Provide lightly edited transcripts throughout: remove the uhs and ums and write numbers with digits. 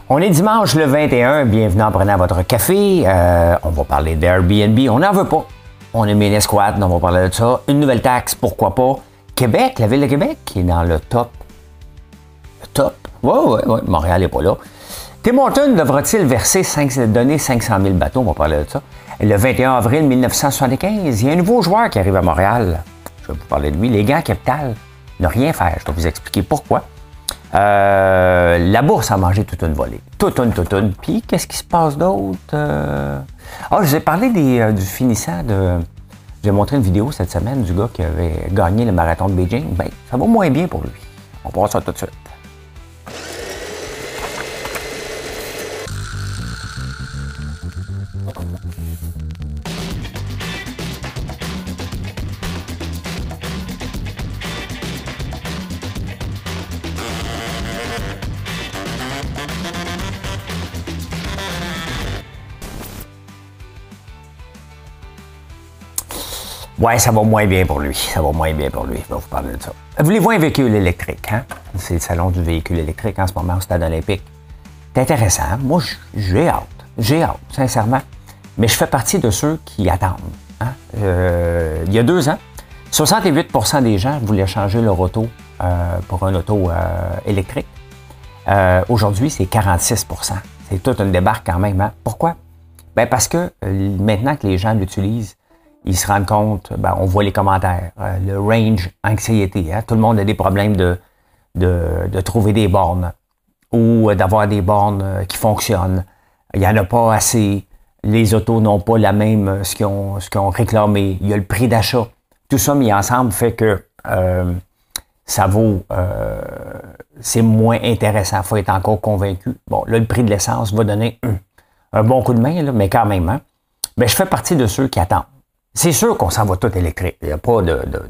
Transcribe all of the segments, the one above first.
On est dimanche le 21, bienvenue en prenant votre café. On va parler d'Airbnb, on n'en veut pas. On a mis une escouade, on va parler de ça. Une nouvelle taxe, pourquoi pas. Québec, la ville de Québec, qui est dans le top. Le top? Oui, Montréal n'est pas là. Tim Hortons devra-t-il donner 500 000 bateaux? On va parler de ça. Le 21 avril 1975, il y a un nouveau joueur qui arrive à Montréal. Je vais vous parler de lui. Les Gants Capital, ne rien faire. Je vais vous expliquer pourquoi. La bourse a mangé toute une volée. Toute une. Puis, qu'est-ce qui se passe d'autre? Je vous ai parlé du finissant de... J'ai montré une vidéo cette semaine du gars qui avait gagné le marathon de Beijing. Ben, ça va moins bien pour lui. On va voir ça tout de suite. Ouais, ça va moins bien pour lui. Je vais vous parler de ça. Voulez-vous un véhicule électrique? Hein? C'est le salon du véhicule électrique en ce moment au Stade olympique. C'est intéressant. Moi, j'ai hâte, sincèrement. Mais je fais partie de ceux qui attendent. Hein? Il y a 2 ans, 68% des gens voulaient changer leur auto pour un auto électrique. Aujourd'hui, c'est 46%. C'est toute une débarque quand même. Hein? Pourquoi? Ben parce que maintenant que les gens l'utilisent, ils se rendent compte, on voit les commentaires, le range anxiety. Hein? Tout le monde a des problèmes de trouver des bornes ou d'avoir des bornes qui fonctionnent. Il n'y en a pas assez. Les autos n'ont pas la même ce qu'ils ont réclamé. Il y a le prix d'achat. Tout ça mis ensemble fait que ça vaut... c'est moins intéressant. Il faut être encore convaincu. Bon, là, le prix de l'essence va donner un bon coup de main, là, mais quand même. Hein? Ben, je fais partie de ceux qui attendent. C'est sûr qu'on s'en va tout électrique. Il n'y a pas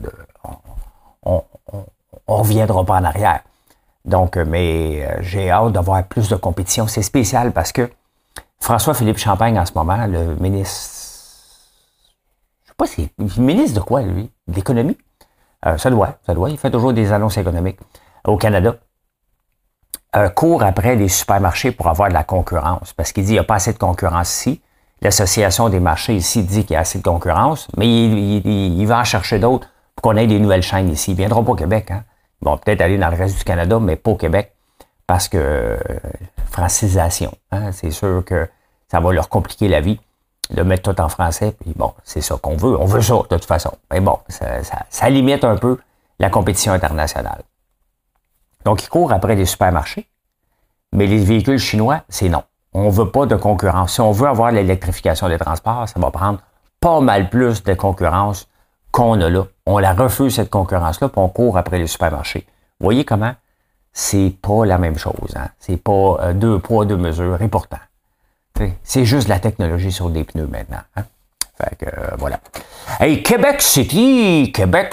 on reviendra pas en arrière. Donc, mais j'ai hâte d'avoir plus de compétition. C'est spécial parce que François-Philippe Champagne, en ce moment, le ministre... Je sais pas si... Ministre de quoi, lui? De l'économie? Ça doit. Il fait toujours des annonces économiques au Canada. Court après les supermarchés pour avoir de la concurrence. Parce qu'il dit qu'il n'y a pas assez de concurrence ici. L'Association des marchés ici dit qu'il y a assez de concurrence, mais il va en chercher d'autres pour qu'on ait des nouvelles chaînes ici. Ils ne viendront pas au Québec. Hein? Ils vont peut-être aller dans le reste du Canada, mais pas au Québec, parce que francisation. Hein? C'est sûr que ça va leur compliquer la vie de mettre tout en français. Puis bon, c'est ça qu'on veut. On veut ça de toute façon. Mais bon, ça limite un peu la compétition internationale. Donc, ils courent après les supermarchés, mais les véhicules chinois, c'est non. On ne veut pas de concurrence. Si on veut avoir l'électrification des transports, ça va prendre pas mal plus de concurrence qu'on a là. On la refuse, cette concurrence-là, puis on court après les supermarchés. Vous voyez comment? C'est pas la même chose. Hein? C'est pas 2 poids, 2 mesures. Et pourtant, c'est juste la technologie sur des pneus maintenant. Hein? Fait que, voilà. Hey, Québec City,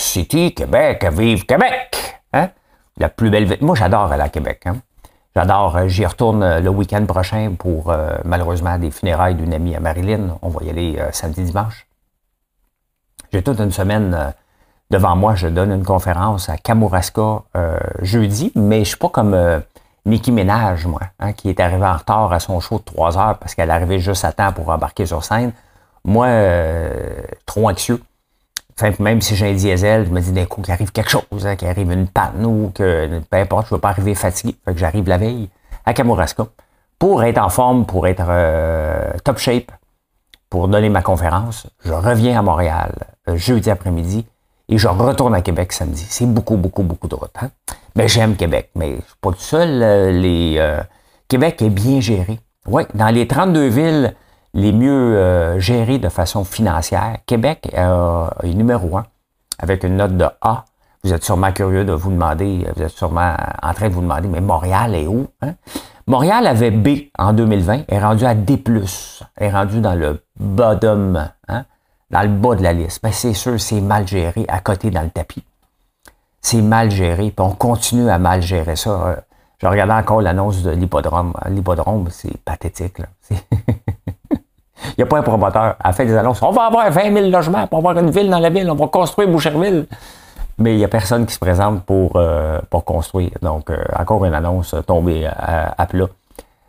vive Québec! Hein? La plus belle ville. Moi, j'adore aller à Québec. Hein? J'adore, j'y retourne le week-end prochain pour, malheureusement, des funérailles d'une amie à Marilyn. On va y aller samedi, dimanche. J'ai toute une semaine devant moi. Je donne une conférence à Kamouraska jeudi, mais je suis pas comme Nicki Minaj, moi, hein, qui est arrivée en retard à son show de 3 heures parce qu'elle arrivait juste à temps pour embarquer sur scène. Moi, trop anxieux. Enfin, même si j'ai un diesel, je me dis d'un coup qu'il arrive quelque chose, hein, qu'il arrive une panne ou que, peu importe, je ne veux pas arriver fatigué. Fait que j'arrive la veille à Kamouraska pour être en forme, pour être top shape, pour donner ma conférence. Je reviens à Montréal jeudi après-midi et je retourne à Québec samedi. C'est beaucoup de route. Hein? Mais j'aime Québec, mais je ne suis pas tout seul. Québec est bien géré. Oui, dans les 32 villes les mieux gérés de façon financière, Québec est numéro 1 avec une note de A. Vous êtes sûrement curieux de vous demander, vous êtes sûrement en train de vous demander, mais Montréal est où? Hein? Montréal avait B en 2020, est rendu à D+, est rendu dans le bottom, hein? Dans le bas de la liste. Ben, c'est sûr, c'est mal géré à côté dans le tapis. C'est mal géré, puis on continue à mal gérer ça. Je regardais encore l'annonce de l'hippodrome. L'hippodrome, c'est pathétique, là. Il n'y a pas un promoteur. Elle fait des annonces. On va avoir 20 000 logements pour avoir une ville dans la ville. On va construire Boucherville. Mais il n'y a personne qui se présente pour construire. Donc, encore une annonce tombée à plat.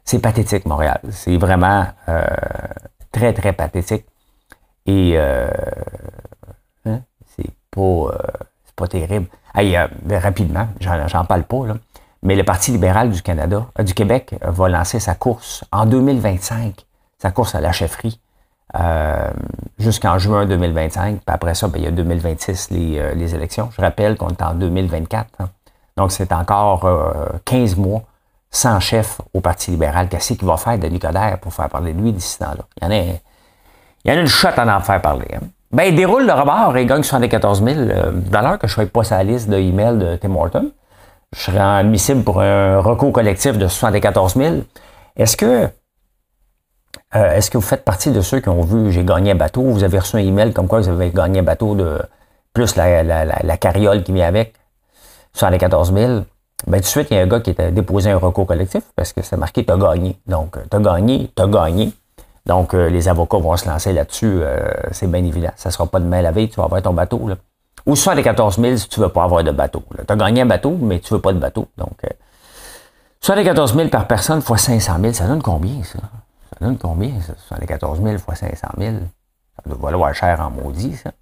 C'est pathétique, Montréal. C'est vraiment très, très pathétique. Et hein, c'est pas terrible. Hey, rapidement, j'en parle pas, là. Mais le Parti libéral du Canada, du Québec, va lancer sa course en 2025, sa course à la chefferie, jusqu'en juin 2025. Puis après ça, ben, il y a 2026 les élections. Je rappelle qu'on est en 2024. Hein. Donc, c'est encore 15 mois sans chef au Parti libéral. Qu'est-ce qu'il va faire, Denis Coderre, pour faire parler de lui d'ici temps-là? Il y en a une shot à en faire parler. Hein. Ben, il déroule le rebord et gagne 74 000 $ que je ne sois pas sur la liste d'emails de Tim Hortons. Je serais admissible pour un recours collectif de 74 000. Est-ce que vous faites partie de ceux qui ont vu j'ai gagné un bateau? Vous avez reçu un email comme quoi vous avez gagné un bateau de plus la carriole qui vient avec, 74 000. Ben, tout de suite, il y a un gars qui a déposé un recours collectif parce que c'est marqué t'as gagné. Donc, t'as gagné. Donc, les avocats vont se lancer là-dessus. C'est bien évident. Ça ne sera pas demain la veille, tu vas avoir ton bateau. Là. Ou 74 000 si tu ne veux pas avoir de bateau. Tu as gagné un bateau, mais tu ne veux pas de bateau. Donc, 74 000 par personne fois 500 000, ça donne combien, ça? Ça donne combien, ça? 74 000 fois 500 000. Ça doit valoir cher en maudit, ça.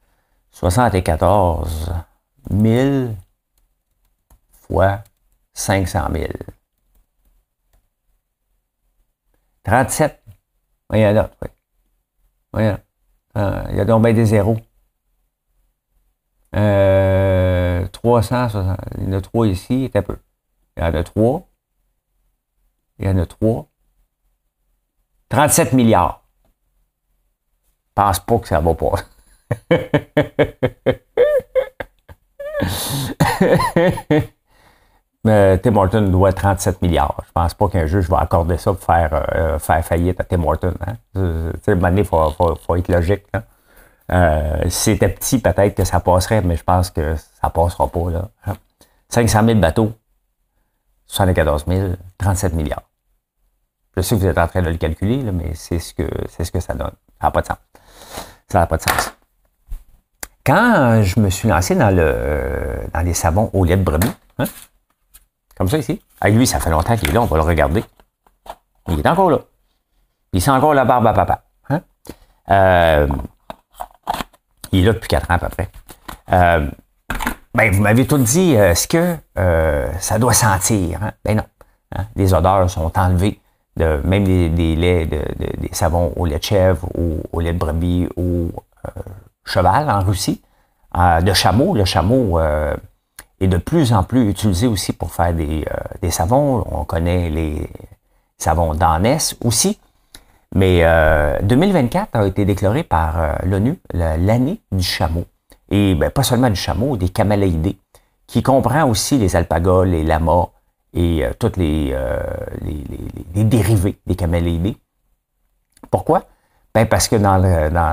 74 000 fois 500 000. 37. Voyons là. Oui. Voyons. Il y a donc bien des zéros. 360. Il y en a 3 ici. Un peu. Il y en a 3. Il y en a 3. 37 milliards. Je pense pas que ça va pas. Tim Hortons doit 37 milliards. Je pense pas qu'un juge va accorder ça pour faire faillite à Tim Hortons. Hein? À un moment donné, il faut être logique. Hein? Si c'était petit, peut-être que ça passerait, mais je pense que ça passera pas. Là. 500 000 bateaux, 74 000, 37 milliards. Je sais que vous êtes en train de le calculer, là, mais c'est ce que ça donne. Ça n'a pas de sens. Ça n'a pas de sens. Quand je me suis lancé dans les savons au lait de brebis, hein? Comme ça ici. Avec lui, ça fait longtemps qu'il est là, on va le regarder. Il est encore là. Il sent encore la barbe à papa. Hein? Il est là depuis 4 ans à peu près. Ben, vous m'avez tout dit, est-ce que ça doit sentir? Hein? Ben non. Hein? Les odeurs sont enlevées. Même des laits, des savons au lait de chèvre, au lait de brebis, au cheval en Russie, de chameau. Le chameau est de plus en plus utilisé aussi pour faire des savons. On connaît les savons d'ânesse aussi. Mais 2024 a été déclaré par l'ONU l'année du chameau. Et ben, pas seulement du chameau, des caméléidés, qui comprend aussi les alpagas, les lamas et toutes les dérivés des caméléidés. Pourquoi? Ben parce que dans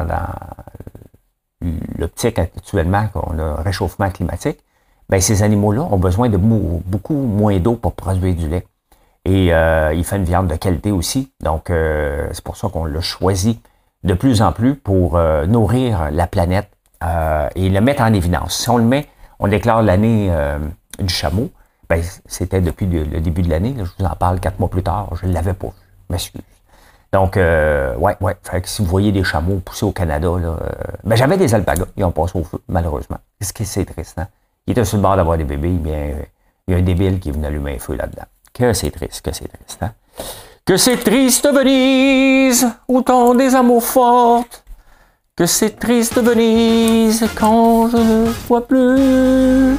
l'optique actuellement qu'on a réchauffement climatique, ben ces animaux-là ont besoin de beaucoup moins d'eau pour produire du lait. Et il fait une viande de qualité aussi. Donc, c'est pour ça qu'on l'a choisi de plus en plus pour nourrir la planète et le mettre en évidence. Si on le met, on déclare l'année du chameau, ben, c'était depuis le début de l'année. Je vous en parle 4 mois plus tard. Je ne l'avais pas vu. Je m'excuse. Donc, ouais. Fait que si vous voyez des chameaux pousser au Canada, là, ben, j'avais des alpagas. Ils ont passé au feu, malheureusement. Qu'est-ce que c'est triste, hein? Il était sur le bord d'avoir des bébés, bien, il y a un débile qui est venu allumer un feu là-dedans. Que c'est triste, hein? Que c'est triste Venise, où tant des amours fortes. Que c'est triste Venise, quand je ne vois plus.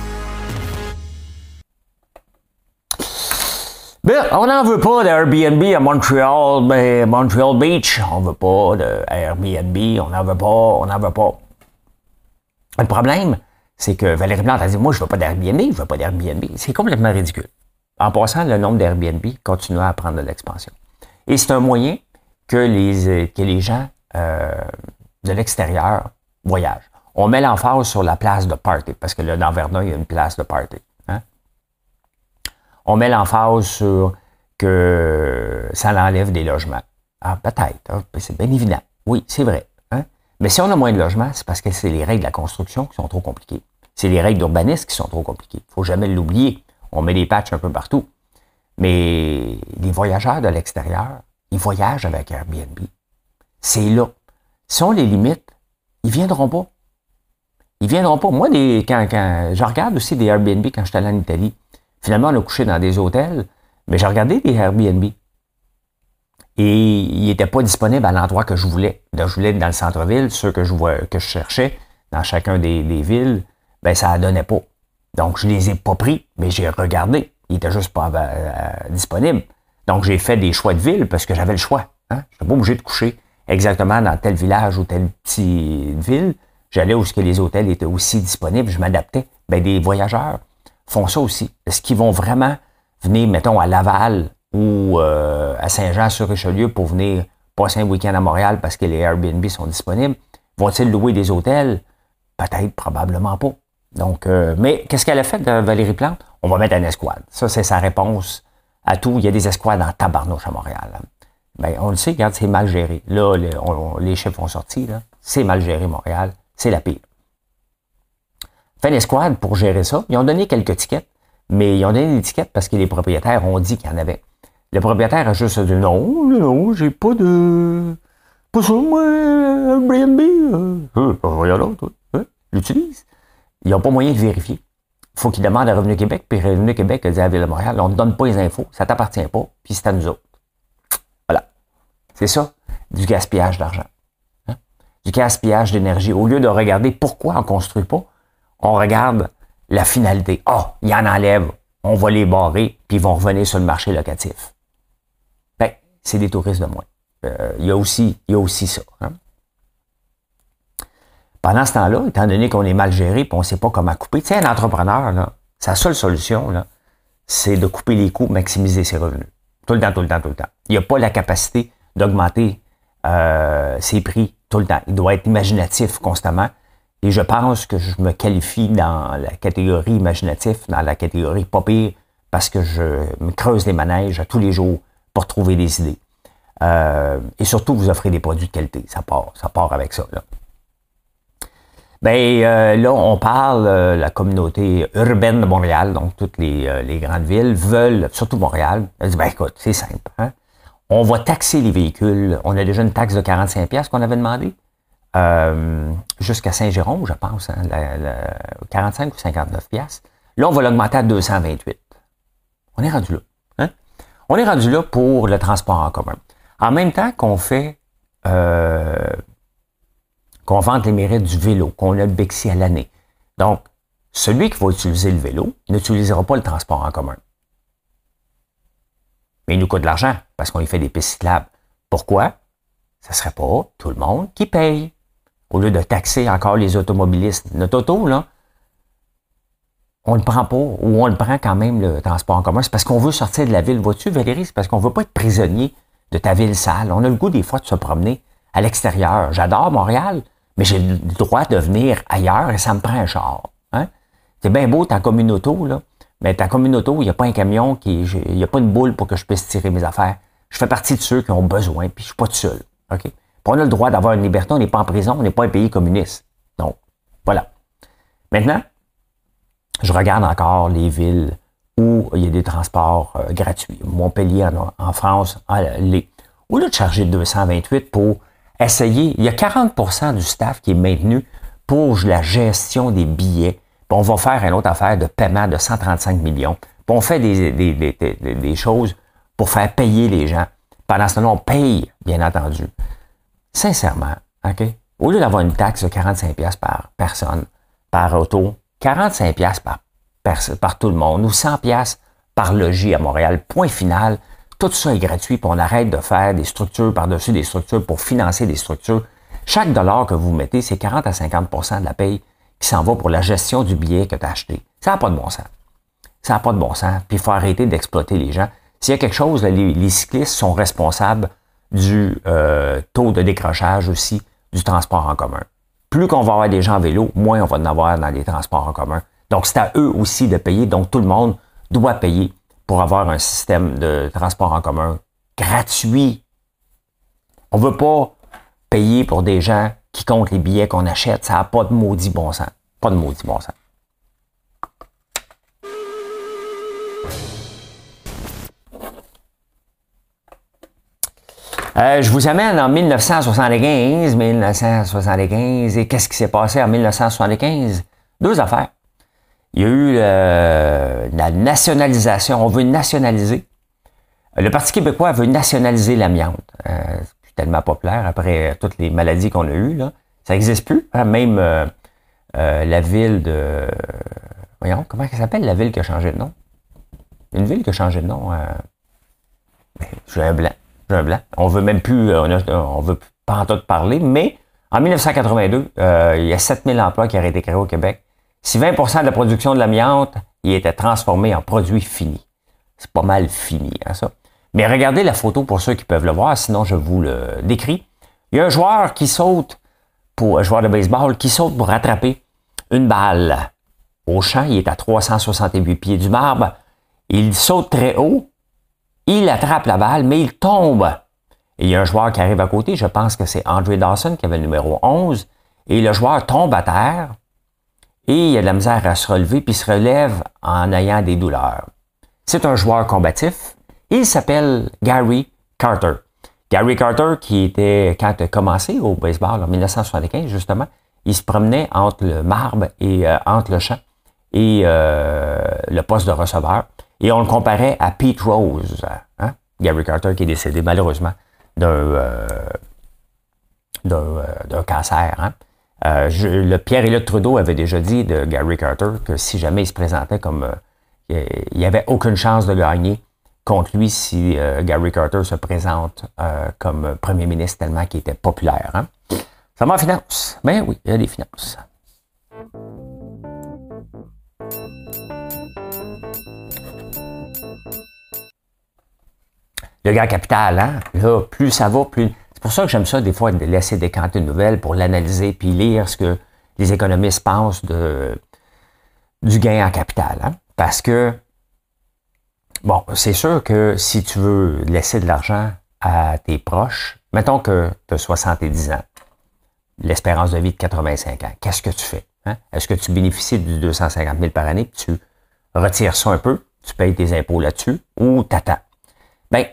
Ben, on n'en veut pas d'Airbnb à Montréal, mais Montreal Beach. On veut pas d'Airbnb, on n'en veut pas. Le problème, c'est que Valérie Plante a dit, moi, je veux pas d'Airbnb. C'est complètement ridicule. En passant, le nombre d'Airbnb continue à prendre de l'expansion. Et c'est un moyen que les gens de l'extérieur voyagent. On met l'emphase sur la place de party, parce que là, dans Verdun, il y a une place de party. Hein? On met l'emphase sur que ça l'enlève des logements. Ah, peut-être. Hein? C'est bien évident. Oui, c'est vrai. Hein? Mais si on a moins de logements, c'est parce que c'est les règles de la construction qui sont trop compliquées. C'est les règles d'urbanisme qui sont trop compliquées. Il ne faut jamais l'oublier. On met des patchs un peu partout. Mais les voyageurs de l'extérieur, ils voyagent avec Airbnb. C'est là. Si on les limite, ils viendront pas. Ils viendront pas. Moi, quand je regarde aussi des Airbnb quand je suis allé en Italie. Finalement, on a couché dans des hôtels, mais j'ai regardé des Airbnb. Et ils n'étaient pas disponibles à l'endroit que je voulais. Donc, je voulais être dans le centre-ville, ceux que je cherchais dans chacun des villes, ben ça ne donnait pas. Donc, je les ai pas pris, mais j'ai regardé. Ils n'étaient juste pas disponibles. Donc, j'ai fait des choix de ville parce que j'avais le choix. Hein? Je n'étais pas obligé de coucher exactement dans tel village ou telle petite ville. J'allais où les hôtels étaient aussi disponibles. Je m'adaptais. Ben, des voyageurs font ça aussi. Est-ce qu'ils vont vraiment venir, mettons, à Laval ou à Saint-Jean-sur-Richelieu pour venir passer un week-end à Montréal parce que les Airbnb sont disponibles? Vont-ils louer des hôtels? Peut-être, probablement pas. Donc, mais qu'est-ce qu'elle a fait, Valérie Plante? On va mettre une escouade. Ça, c'est sa réponse à tout. Il y a des escouades en tabarnouche à Montréal. Ben, on le sait, regarde, c'est mal géré. Là, les chiffres ont sorti, là. C'est mal géré, Montréal. C'est la pire. Fait l'escouade pour gérer ça. Ils ont donné quelques tickets, mais ils ont donné des tickets parce que les propriétaires ont dit qu'il y en avait. Le propriétaire a juste dit non, j'ai pas de. Pas ça, moi, Airbnb. Voyons l'autre, l'utilise. Ils n'ont pas moyen de vérifier. Il faut qu'ils demandent à Revenu Québec, puis Revenu Québec a dit à la Ville de Montréal, on ne donne pas les infos, ça ne t'appartient pas, puis c'est à nous autres. Voilà. C'est ça, du gaspillage d'argent. Hein? Du gaspillage d'énergie. Au lieu de regarder pourquoi on ne construit pas, on regarde la finalité. Ah, il y en enlève, on va les barrer, puis ils vont revenir sur le marché locatif. Ben, c'est des touristes de moins. Il y a aussi ça. Hein? Pendant ce temps-là, étant donné qu'on est mal géré et on ne sait pas comment couper, tu sais, un entrepreneur, là, sa seule solution, là, c'est de couper les coûts, maximiser ses revenus. Tout le temps. Il n'a pas la capacité d'augmenter ses prix tout le temps. Il doit être imaginatif constamment. Et je pense que je me qualifie dans la catégorie imaginatif, dans la catégorie pas pire, parce que je me creuse les manèges à tous les jours pour trouver des idées. Et surtout, vous offrez des produits de qualité. Ça part avec ça, là. Ben là, on parle, la communauté urbaine de Montréal, donc toutes les grandes villes veulent, surtout Montréal, elle dit, ben écoute, c'est simple. Hein? On va taxer les véhicules. On a déjà une taxe de 45$ qu'on avait demandé. Jusqu'à Saint-Jérôme, je pense, hein, 45 ou 59$. Là, on va l'augmenter à 228. On est rendu là. Hein? On est rendu là pour le transport en commun. En même temps qu'on fait... qu'on vante les mérites du vélo, qu'on a le Bixi à l'année. Donc, celui qui va utiliser le vélo n'utilisera pas le transport en commun. Mais il nous coûte de l'argent parce qu'on lui fait des pistes cyclables. Pourquoi? Ce ne serait pas tout le monde qui paye. Au lieu de taxer encore les automobilistes. Notre auto, là, on ne le prend pas ou on le prend quand même, le transport en commun. C'est parce qu'on veut sortir de la ville. Vois-tu, Valérie? C'est parce qu'on ne veut pas être prisonnier de ta ville sale. On a le goût des fois de se promener à l'extérieur. J'adore Montréal. Mais j'ai le droit de venir ailleurs et ça me prend un char. Hein? C'est bien beau ta communauto, là. Mais ta communauto, il n'y a pas un camion, il n'y a pas une boule pour que je puisse tirer mes affaires. Je fais partie de ceux qui ont besoin, puis je ne suis pas tout seul. OK? Puis on a le droit d'avoir une liberté, on n'est pas en prison, on n'est pas un pays communiste. Donc, voilà. Maintenant, je regarde encore les villes où il y a des transports gratuits. Montpellier en France, au lieu de charger 228 pour essayer, il y a 40% du staff qui est maintenu pour la gestion des billets. Puis on va faire une autre affaire de paiement de 135 millions. Puis on fait des choses pour faire payer les gens. Pendant ce temps-là, on paye, bien entendu. Sincèrement, OK? Au lieu d'avoir une taxe de 45$ par personne, par auto, 45$ par tout le monde, ou 100$ par logis à Montréal, point final. Tout ça est gratuit, puis on arrête de faire des structures par-dessus des structures pour financer des structures. Chaque dollar que vous mettez, c'est 40 à 50% de la paye qui s'en va pour la gestion du billet que tu as acheté. Ça n'a pas de bon sens. Ça n'a pas de bon sens. Puis il faut arrêter d'exploiter les gens. S'il y a quelque chose, les cyclistes sont responsables du taux de décrochage aussi du transport en commun. Plus qu'on va avoir des gens en vélo, moins on va en avoir dans les transports en commun. Donc c'est à eux aussi de payer. Donc tout le monde doit payer pour avoir un système de transport en commun gratuit. On ne veut pas payer pour des gens qui comptent les billets qu'on achète. Ça n'a pas de maudit bon sens. Pas de maudit bon sens. Je vous amène en 1975, et qu'est-ce qui s'est passé en 1975? Deux affaires. Il y a eu la nationalisation, on veut nationaliser. Le Parti québécois veut nationaliser l'amiante. C'est tellement populaire après toutes les maladies qu'on a eues, là. Ça n'existe plus. Hein? Même la ville de... Voyons, comment ça s'appelle la ville qui a changé de nom? Une ville qui a changé de nom. J'ai un blanc. On veut même plus, on veut pas en tout parler, mais en 1982, il y a 7000 emplois qui auraient été créés au Québec. Si 20% de la production de l'amiante, il était transformé en produit fini. C'est pas mal fini, hein, ça. Mais regardez la photo pour ceux qui peuvent le voir, sinon je vous le décris. Il y a un joueur qui saute, un joueur de baseball, qui saute pour rattraper une balle. Au champ, il est à 368 pieds du marbre. Il saute très haut. Il attrape la balle, mais il tombe. Et il y a un joueur qui arrive à côté, je pense que c'est Andre Dawson qui avait le numéro 11, et le joueur tombe à terre, et il a de la misère à se relever, puis il se relève en ayant des douleurs. C'est un joueur combatif, il s'appelle Gary Carter. Gary Carter, qui était, quand il a commencé au baseball en 1975, justement, il se promenait entre le marbre et entre le champ et le poste de receveur. Et on le comparait à Pete Rose, hein? Gary Carter qui est décédé malheureusement d'un cancer. Hein? Le Pierre-Éliott Trudeau avait déjà dit de Gary Carter que si jamais il se présentait comme... il n'y avait aucune chance de gagner contre lui si Gary Carter se présente comme premier ministre tellement qu'il était populaire. Hein? Ça va en finance. Ben oui, il y a des finances. Le gars capital, hein? Là, plus ça va, plus... C'est pour ça que j'aime ça, des fois, de laisser décanter une nouvelle pour l'analyser puis lire ce que les économistes pensent du gain en capital. Hein? Parce que, bon, c'est sûr que si tu veux laisser de l'argent à tes proches, mettons que tu as 70 ans, l'espérance de vie de 85 ans, qu'est-ce que tu fais? Hein? Est-ce que tu bénéficies du 250 000 par année, puis tu retires ça un peu, tu payes tes impôts là-dessus, ou t'attends? Bien,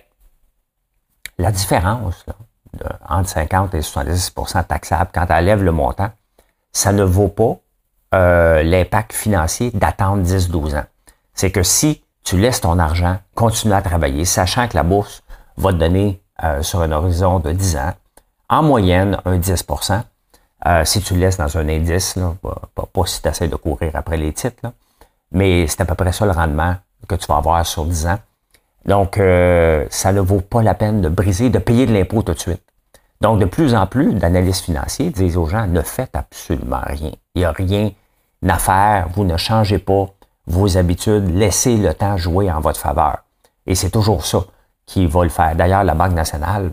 la différence là, entre 50 et 70 % taxable, quand tu enlèves le montant, ça ne vaut pas l'impact financier d'attendre 10-12 ans. C'est que si tu laisses ton argent continuer à travailler, sachant que la bourse va te donner sur un horizon de 10 ans, en moyenne, un 10 %, si tu le laisses dans un indice, là, pas si tu essaies de courir après les titres, là, mais c'est à peu près ça le rendement que tu vas avoir sur 10 ans. Donc, ça ne vaut pas la peine de briser, de payer de l'impôt tout de suite. Donc, de plus en plus d'analystes financiers disent aux gens, ne faites absolument rien. Il n'y a rien à faire, vous ne changez pas vos habitudes, laissez le temps jouer en votre faveur. Et c'est toujours ça qui va le faire. D'ailleurs, la Banque nationale,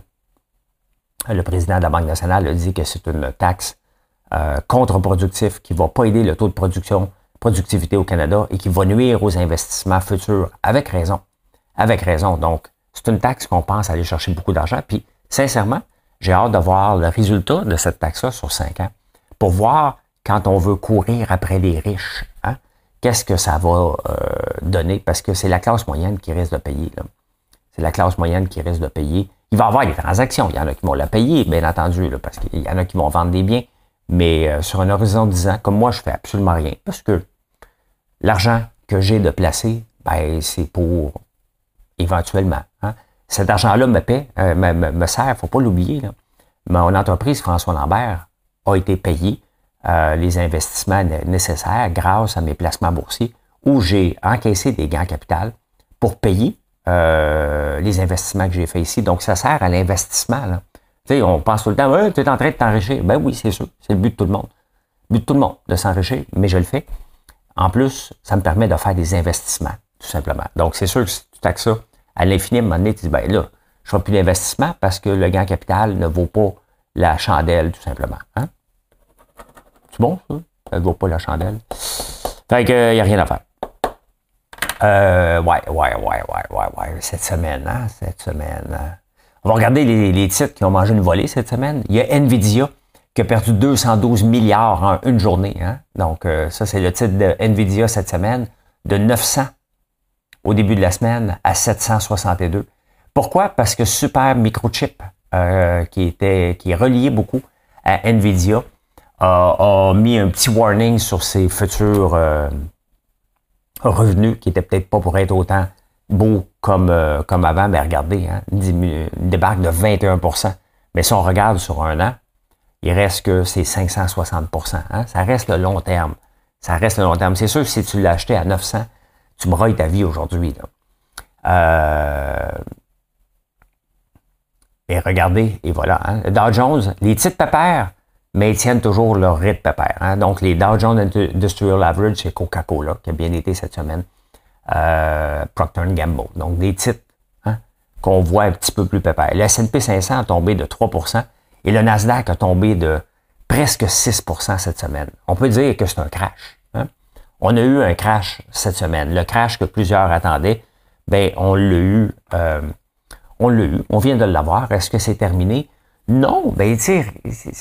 le président de la Banque nationale a dit que c'est une taxe contre-productive qui ne va pas aider le taux de productivité au Canada et qui va nuire aux investissements futurs, avec raison. Avec raison. Donc, c'est une taxe qu'on pense aller chercher beaucoup d'argent. Puis, sincèrement, j'ai hâte de voir le résultat de cette taxe-là sur 5 ans pour voir quand on veut courir après les riches, hein, qu'est-ce que ça va donner? Parce que c'est la classe moyenne qui risque de payer. Là. C'est la classe moyenne qui risque de payer. Il va y avoir des transactions. Il y en a qui vont la payer, bien entendu, là, parce qu'il y en a qui vont vendre des biens. Mais sur un horizon de 10 ans, comme moi, je fais absolument rien. Parce que l'argent que j'ai de placer, ben, c'est pour... éventuellement. Hein. Cet argent-là me paie, me sert, il ne faut pas l'oublier. Là. Mon entreprise, François Lambert, a été payée les investissements nécessaires grâce à mes placements boursiers où j'ai encaissé des gains en capital pour payer les investissements que j'ai faits ici. Donc, ça sert à l'investissement. Là. Tu sais, on pense tout le temps, ouais, tu es en train de t'enrichir. Ben oui, c'est sûr, c'est le but de tout le monde. Le but de tout le monde, de s'enrichir, mais je le fais. En plus, ça me permet de faire des investissements, tout simplement. Donc, c'est sûr que si tu taxes ça à l'infini, à un moment donné, tu dis, ben là, je ne ferai plus d'investissement parce que le gain en capital ne vaut pas la chandelle, tout simplement. Hein? C'est bon, ça? Ça ne vaut pas la chandelle. Fait que, il n'y a rien à faire. Ouais. Cette semaine, hein? On va regarder les titres qui ont mangé une volée cette semaine. Il y a Nvidia qui a perdu 212 milliards en une journée. Hein? Donc, ça, c'est le titre de Nvidia cette semaine, de 900 au début de la semaine à 762. Pourquoi? Parce que Super Microchip, qui est relié beaucoup à NVIDIA, a mis un petit warning sur ses futurs revenus, qui n'étaient peut-être pas pour être autant beaux comme avant. Mais regardez, hein, une débarque de 21%. Mais si on regarde sur un an, il reste que c'est 560%. Hein? Ça reste le long terme. Ça reste le long terme. C'est sûr que si tu l'as acheté à 900, tu brailles ta vie aujourd'hui. Et regardez, et voilà. Hein? Le Dow Jones, les titres pépères maintiennent toujours leur rythme pépère. Hein? Donc, les Dow Jones Industrial Average, c'est Coca-Cola qui a bien été cette semaine. Procter & Gamble. Donc, des titres hein, qu'on voit un petit peu plus pépère. Le S&P 500 a tombé de 3%. Et le Nasdaq a tombé de presque 6% cette semaine. On peut dire que c'est un crash. Hein? On a eu un crash cette semaine. Le crash que plusieurs attendaient, ben on l'a eu. On vient de l'avoir. Est-ce que c'est terminé? Non. Ben, tu sais,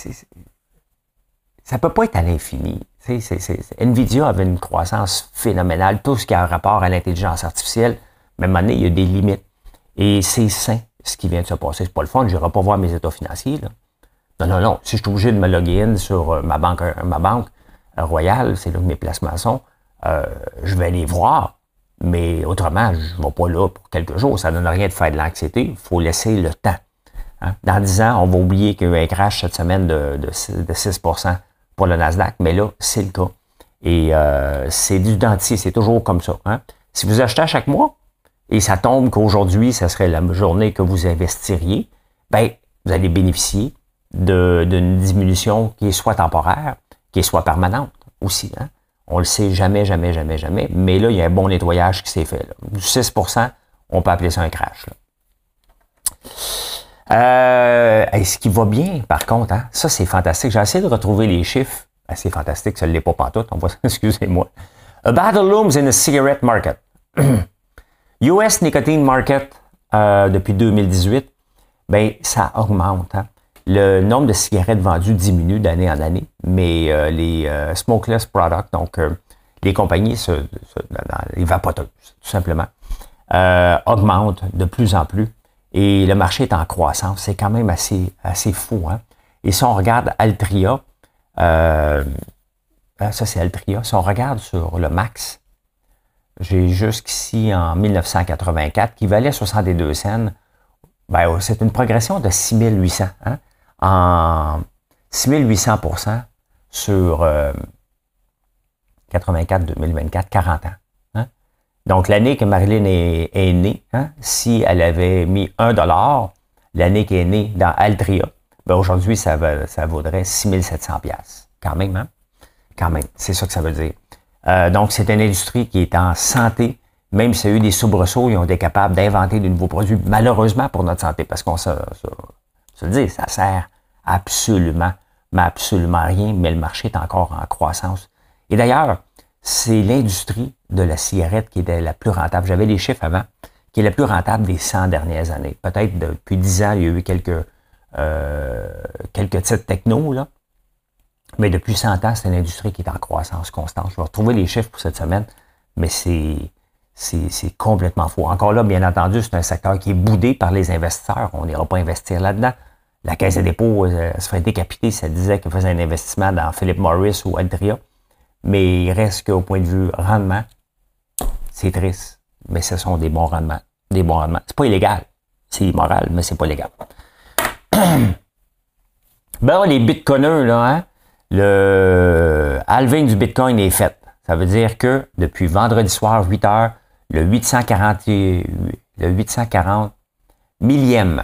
ça peut pas être à l'infini. NVIDIA avait une croissance phénoménale. Tout ce qui a un rapport à l'intelligence artificielle, mais à un moment donné, il y a des limites. Et c'est sain, ce qui vient de se passer. C'est pas le fun. Je n'irai pas voir mes états financiers, là. Non. Si je suis obligé de me loguer in sur ma banque Royale, c'est là que mes placements sont, je vais les voir. Mais autrement, je ne vais pas là pour quelques jours. Ça ne donne rien de faire de l'anxiété. Il faut laisser le temps. Hein? Dans 10 ans, on va oublier qu'il y a eu un crash cette semaine de 6% pour le Nasdaq. Mais là, c'est le cas. Et c'est du dentier. C'est toujours comme ça. Hein? Si vous achetez à chaque mois et ça tombe qu'aujourd'hui, ça serait la journée que vous investiriez, ben vous allez bénéficier d'une diminution qui est soit temporaire, qui est soit permanente aussi. Hein? On le sait jamais. Mais là, il y a un bon nettoyage qui s'est fait. Là. Du 6%, on peut appeler ça un crash. Ce qui va bien, par contre, hein? Ça, c'est fantastique. J'ai essayé de retrouver les chiffres. C'est fantastique, ça ne l'est pas pantoute. Excusez-moi. A battle looms in the cigarette market. US nicotine market depuis 2018, ben ça augmente. Hein? Le nombre de cigarettes vendues diminue d'année en année, mais les smokeless products, donc les compagnies, les vapoteuses, tout simplement, augmentent de plus en plus. Et le marché est en croissance. C'est quand même assez fou. Hein? Et si on regarde Altria, ça c'est Altria, si on regarde sur le max, j'ai jusqu'ici en 1984, qui valait 62 cents, ben, c'est une progression de 6800, hein? En 6800% sur 84-2024, 40 ans. Hein? Donc, l'année que Marilyn est née, hein, si elle avait mis $1, l'année qu'elle est née dans Altria, ben aujourd'hui, ça vaudrait 6700 $. Quand même, hein? Quand même, c'est ça que ça veut dire. Donc, c'est une industrie qui est en santé. Même s'il y a eu des soubresauts, ils ont été capables d'inventer de nouveaux produits, malheureusement pour notre santé, parce qu'on se le dit, ça sert absolument à rien, mais le marché est encore en croissance. Et d'ailleurs, c'est l'industrie de la cigarette qui est la plus rentable. J'avais les chiffres avant, qui est la plus rentable des 100 dernières années. Peut-être depuis 10 ans, il y a eu quelques titres techno, là. Mais depuis 100 ans, c'est une industrie qui est en croissance constante. Je vais retrouver les chiffres pour cette semaine, mais c'est complètement faux. Encore là, bien entendu, c'est un secteur qui est boudé par les investisseurs. On n'ira pas investir là-dedans. La Caisse de dépôt se ferait décapiter si elle disait qu'elle faisait un investissement dans Philip Morris ou Altria. Mais il reste qu'au point de vue rendement, c'est triste. Mais ce sont des bons rendements. Des bons rendements. C'est pas illégal. C'est immoral, mais c'est pas légal. Ben, les bitcoiners, là, hein, le halving du Bitcoin est fait. Ça veut dire que depuis vendredi soir, 8 heures, le 840 millième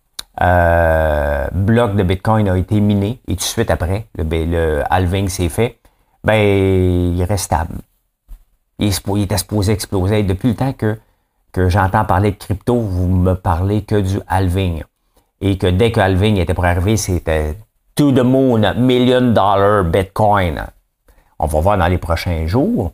bloc de Bitcoin a été miné et tout de suite après, le halving s'est fait, ben, il reste stable. Il était supposé exploser. Depuis le temps que j'entends parler de crypto, vous me parlez que du halving. Et que dès que le halving était pour arriver, c'était to the moon, $1 million Bitcoin. On va voir dans les prochains jours.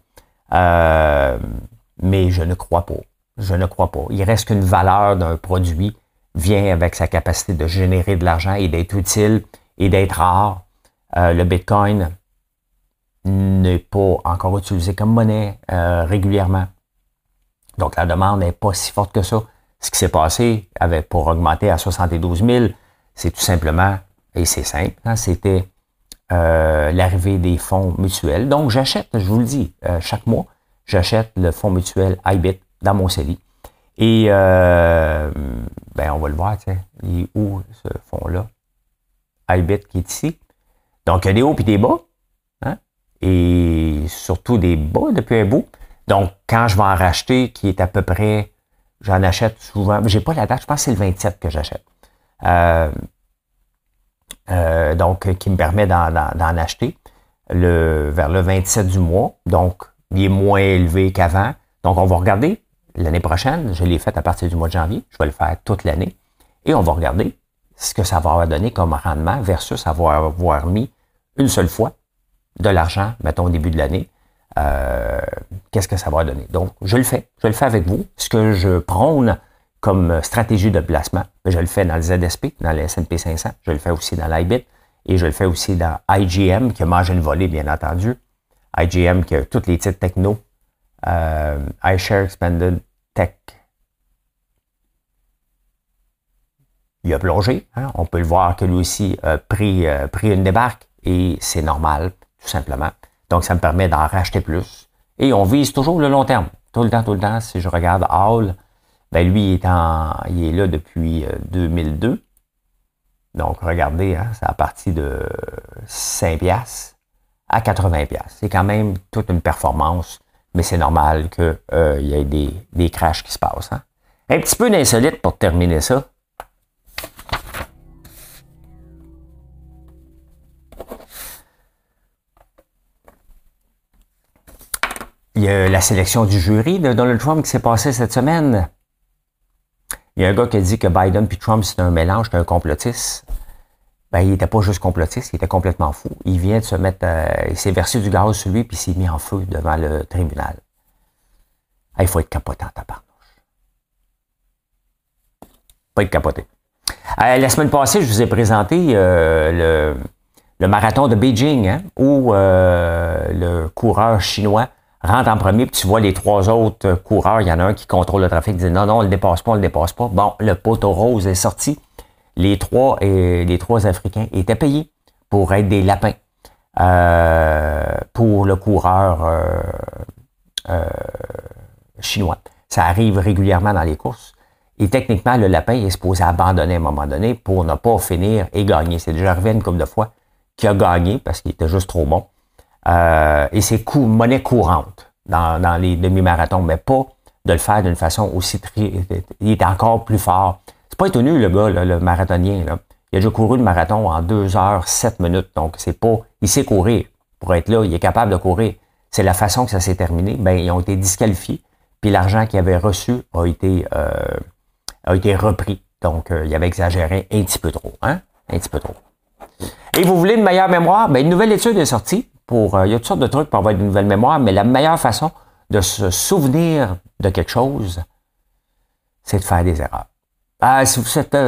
Mais je ne crois pas. Je ne crois pas. Il reste qu'une valeur d'un produit vient avec sa capacité de générer de l'argent et d'être utile et d'être rare. Le Bitcoin n'est pas encore utilisé comme monnaie régulièrement. Donc, la demande n'est pas si forte que ça. Ce qui s'est passé pour augmenter à 72 000, c'est tout simplement, et c'est simple, hein, c'était l'arrivée des fonds mutuels. Donc, j'achète, je vous le dis, chaque mois, j'achète le fonds mutuel iBit dans mon CELI. Et, ben, on va le voir, tiens, il est où ce fonds-là? iBit qui est ici. Donc, il y a des hauts et des bas, hein? Et surtout des bas depuis un bout. Donc, quand je vais en racheter, qui est à peu près, j'en achète souvent, j'ai pas la date, je pense que c'est le 27 que j'achète. Donc, qui me permet d'en acheter vers le 27 du mois. Donc, il est moins élevé qu'avant. Donc, on va regarder l'année prochaine. Je l'ai fait à partir du mois de janvier. Je vais le faire toute l'année. Et on va regarder ce que ça va donner comme rendement versus avoir mis une seule fois de l'argent, mettons au début de l'année. Qu'est-ce que ça va donner? Donc, je le fais. Je le fais avec vous. Ce que je prône comme stratégie de placement, je le fais dans le ZSP, dans le S&P 500. Je le fais aussi dans l'IBIT et je le fais aussi dans IGM, qui a mangé une volée, bien entendu. IGM, qui a tous les titres techno. iShare Expanded Tech. Il a plongé. Hein? On peut le voir que lui aussi a pris une débarque et c'est normal, tout simplement. Donc, ça me permet d'en racheter plus. Et on vise toujours le long terme. Tout le temps. Si je regarde Hall, ben lui, il est là depuis 2002. Donc, regardez, hein, c'est à partir de 5$ à 80$. C'est quand même toute une performance, mais c'est normal qu'il y ait des crashs qui se passent. Hein. Un petit peu d'insolite pour terminer ça. Il y a la sélection du jury de Donald Trump qui s'est passée cette semaine. Il y a un gars qui a dit que Biden puis Trump, c'est un mélange, c'est un complotiste. Ben, il n'était pas juste complotiste, il était complètement fou. Il vient de se mettre, il s'est versé du gaz sur lui puis il s'est mis en feu devant le tribunal. Il faut être capoté en tabarnouche. Pas être capoté. La semaine passée, je vous ai présenté le marathon de Beijing, hein, où le coureur chinois rentre en premier, puis tu vois les trois autres coureurs, il y en a un qui contrôle le trafic, dit non, on le dépasse pas. Bon, le poteau rose est sorti. Les trois Africains étaient payés pour être des lapins pour le coureur chinois. Ça arrive régulièrement dans les courses. Et techniquement, le lapin est supposé abandonner à un moment donné pour ne pas finir et gagner. C'est déjà arrivé une couple de fois qu'il a gagné parce qu'il était juste trop bon. Et c'est monnaie courante dans les demi-marathons, mais pas de le faire d'une façon aussi... Il est encore plus fort. C'est pas étonné, le gars, là, le marathonien. Là. Il a déjà couru le marathon en 2h07. Donc, c'est pas... Il sait courir. Pour être là, il est capable de courir. C'est la façon que ça s'est terminé. Ben, ils ont été disqualifiés. Puis l'argent qu'ils avaient reçu a été repris. Donc, il avait exagéré un petit peu trop. Hein? Un petit peu trop. Et vous voulez une meilleure mémoire? Ben, une nouvelle étude est sortie. Il y a toutes sortes de trucs pour avoir une nouvelle mémoire, mais la meilleure façon de se souvenir de quelque chose, c'est de faire des erreurs. Si vous êtes...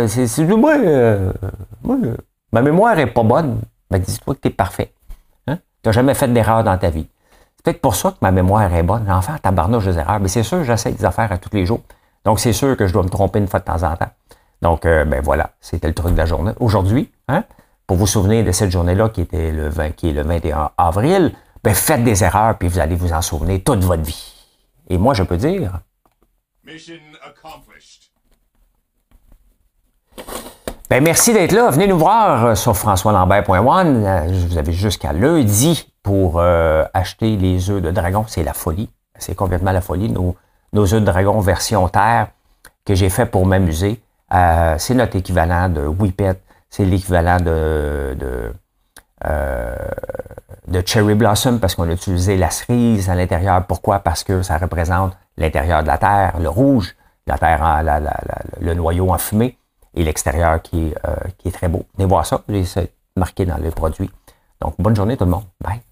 ma mémoire est pas bonne, ben dis-toi que tu es parfait. Hein? Tu n'as jamais fait d'erreur dans ta vie. C'est peut-être pour ça que ma mémoire est bonne. J'en fais tabarnouche des erreurs. Mais c'est sûr que j'essaie des affaires à tous les jours. Donc, c'est sûr que je dois me tromper une fois de temps en temps. Donc, ben voilà, c'était le truc de la journée. Aujourd'hui, hein, pour vous souvenir de cette journée-là qui est le 21 avril, ben faites des erreurs puis vous allez vous en souvenir toute votre vie. Et moi, je peux dire... Mission accomplished. Ben merci d'être là. Venez nous voir sur françoislambert.one. Vous avez jusqu'à lundi pour acheter les œufs de dragon. C'est la folie. C'est complètement la folie. Nos œufs de dragon version terre que j'ai fait pour m'amuser. C'est notre équivalent de Whippet. C'est l'équivalent de Cherry Blossom parce qu'on a utilisé la cerise à l'intérieur. Pourquoi? Parce que ça représente l'intérieur de la terre, le rouge, la terre, le noyau enfumé et l'extérieur qui est très beau. Venez voir ça, c'est marqué dans le produit. Donc, bonne journée tout le monde. Bye.